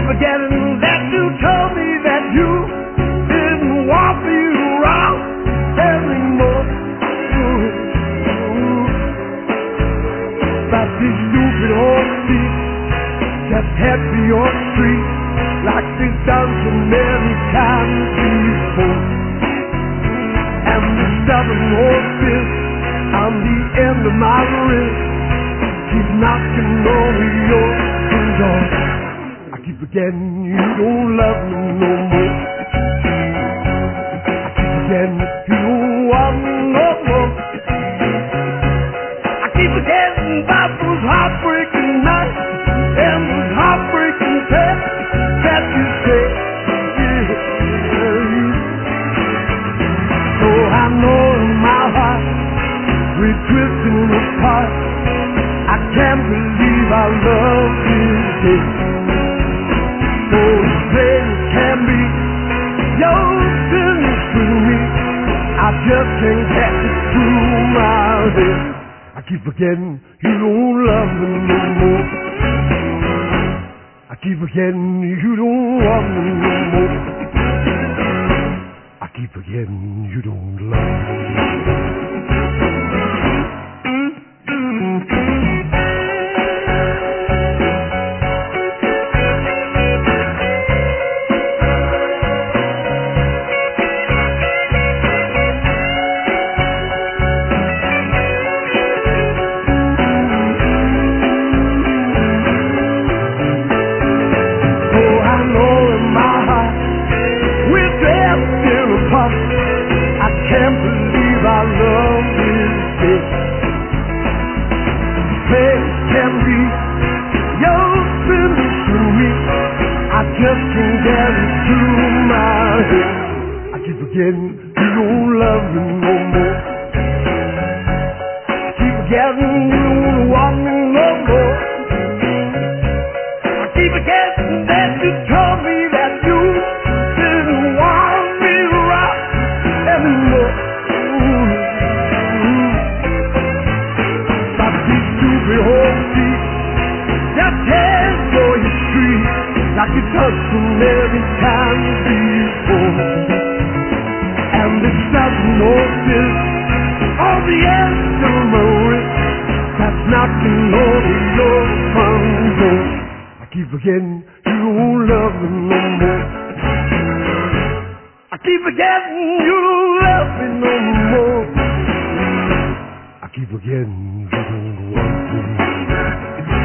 forgetting that you told me that you didn't want me around anymore. But these stupid old feet just head for your street like they've done so many times before. And the stubborn old fist on the end of my wrist keep knocking on your door. I keep forgetting you don't love me no more. I keep forgetting you don't want me no more. I keep forgetting about those heartbreaking nights and those heartbreaking tests that you said. So I know in my heart we're drifting apart. I can't believe our love is dead. So as plain as can be, you're sitting through me. I just can't get it through my head. I keep forgetting you don't love me no more. I keep forgetting you don't want me no more. I keep forgetting you don't love me. Forgetting you don't love me no more. Keep forgetting you don't want me no more. I keep forgetting that you told me that you didn't want me around anymore. But these stupid old feet just head for your street like you done so many times before. And the sudden notice on the end of my wrist that's knocking over your front door. I keep forgetting you don't love me no more. I keep forgetting you don't love me no more. I keep forgetting you don't want me.